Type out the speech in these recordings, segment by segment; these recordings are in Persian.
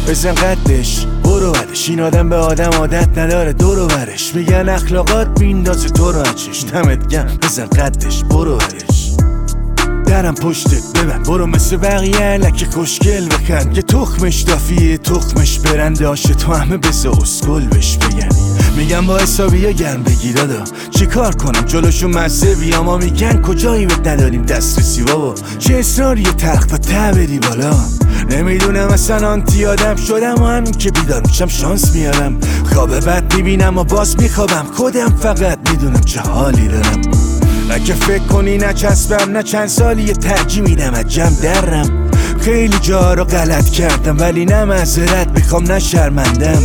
بزن قدش برو بدش، این آدم به آدم عادت نداره دورو برش. میگن اخلاقات میندازه تو رو اچش، دمت گم بزن قدش برو بدش. درم پشتت ببن برو مثل بقیه لکه خوشگل بخند، که تخمش دافیه تخمش برنده آشه تو همه بزه اسکل بش بگن. میگم با حسابی ها گرم بگی دادا، چی کار کنم جلوشون مزه بیام؟ ما میگن کجایی بهت نداریم دسترسی بابا، چه اصراری تلخ و ته بری بالا. نمیدونم اصلا آنتی آدم شدم و همین که بیدار میشم شانس میارم. خواب بد میبینم و باز میخوابم، خودم فقط میدونم چه حالی دارم. اگه فکر کنی نچسبم نه چند سالی یه ترجیح میدم از جمع درم. خیلی جا رو غلط کردم ولی نه معذرت میخوام نه شرمندم.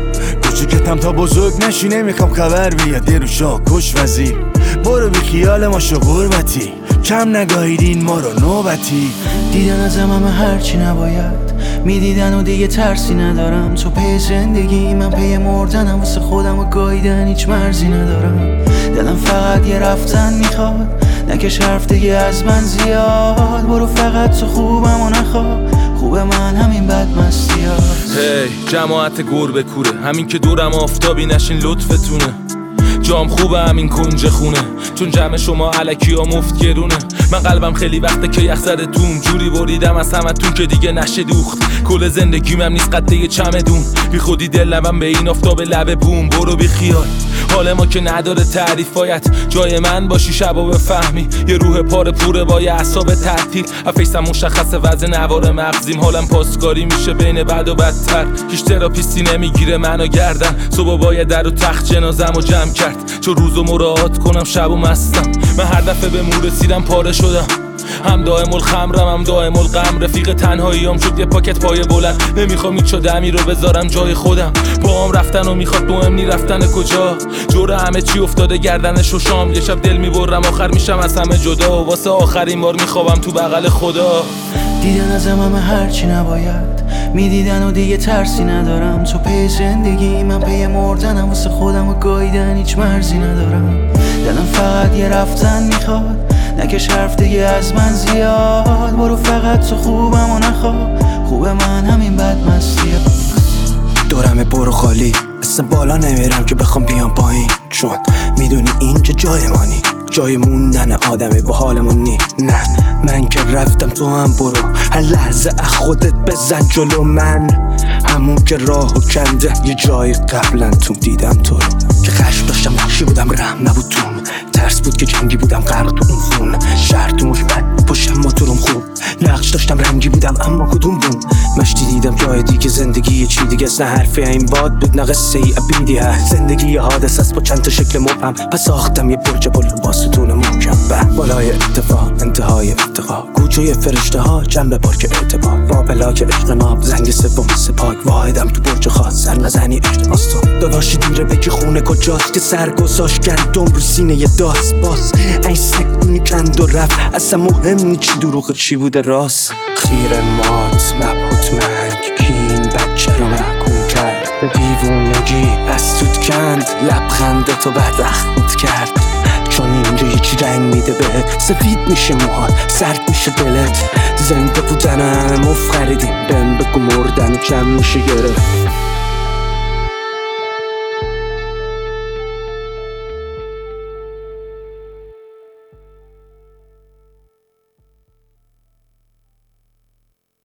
کوچیکتم تا بزرگ نشی نمیخوام خبر بیاد یه رو شاکش وزیر. برو بی خیال ما شو غربتی، کم نگاهیدین ما رو نوبتی. دیدن ازم همه هرچی نباید میدیدن و دیگه ترسی ندارم. تو پی زندگی من پی مردنم، واسه خودم و گاییدن هیچ مرزی ندارم. دلم فقط یه رفتن میخواد، نکش حرف دیگه از من زیاد. برو فقط تو خوبم و نخواه، خوب من همین بدمستی هست. هی جماعت گربه کوره، همین که دورم آفتابی نشین لطفتونه. جام خوبه همین کنج خونه، چون جمع شما علکی ها مفت گرونه. من قلبم خیلی وقته که یخ زده توم، جوری بریدم از همتون که دیگه نشه دوخت. کل زندگیم هم نیست قد یه چمدون، بی خودی دلم به این آفتاب لب بوم. برو بی خیال حال ما که نداره تعریفایت، جای من باشی شبا بفهمی. یه روح پاره پوره با یه اعصاب تعطیل، افیسم مشخصه وضع نوار مغزیم. حالم پاسکاری میشه بین بد و بدتر، هیچ تراپیستی نمیگیره منو گردن. صبح باید در و تخت جنازم و جمع کرد، چون روزو مراعات کنم شب و مستم. من هر دفعه به مور رسیدم پاره شدم، هم دائم الخمرم هم دائم الغم. رفیق تنهاییام شد یه پاکت پای بلند، نمیخوام هیچ دمی رو بذارم جای خودم. با هم رفتن و میخواد مهم نی رفتن کجا، جور همه چی افتاده گردنش و شام. یه شب دل میبرم آخر میشم از همه جدا، و واسه آخرین بار میخوابم تو بغل خدا. دیدن ازم همه هرچی نباید میدیدن و دیگه ترسی ندارم. تو پی زندگی من پی مردنم، واسه خودم و گاییدن هیچ مرزی ندارم. دلم فقط یه رفتن میخواد، نکش حرف دیگه از من زیاد. برو فقط تو خوبم و نخواه، خوب من همین بدمستی هست. دورم برو خالی، اصلا بالا نمیرم که بخوام بیام پایین، چون میدونی اینجا جای مانی، جای موندن آدمی با حالمون نی. نه من که رفتم تو هم برو، هر لحظه خودت بزن جلو من. همون که راهو کنده یه جای قبلا تو دیدم تو رو، که خشم داشتم وحشی بودم رحم نبود توم، ترس بود که جنگی بودم غرق تو اون خون. شهر تو مثبت پشتم موتورم خوب، نقش داشتم رنگی بودم اما کدوم بوم. مشتی دیدم جای دیگه زندگی یه چی دیگه، نه حرفی این باد بود نه قصه ای ابیدی هست. زندگی یه حادثه است با چند تا شکل مبهم، پس ساختم یه برج بلند با ستون محکم. بالای اتفاق انتهای ارتقا، کوچه فرشته ها جنب پارک اعتبار. با بلاک عشق ناب زنگ سوم سپاک، واحدم تو برج خاص سر نزنی اشتباس. تو داداش دیره بگی خونه کجاست، که سر گذاشت گندم رو سینه یه داست. باز این سکونی کند و رفت، اصلا مهم نی چی دروغ چی بوده راست. خیر مات مبهوت مرگ، کی این بچه رو محکوم کرد به دیوونگی؟ از توت کند لبخند تو بعد رخت کرد، چون اینجا یکی رنگ میده بهت. سفید میشه موهات، سرد میشه دلت. زنده بودن همه مفت خریدیم، بهم بگو مردن کم میشه گرفت.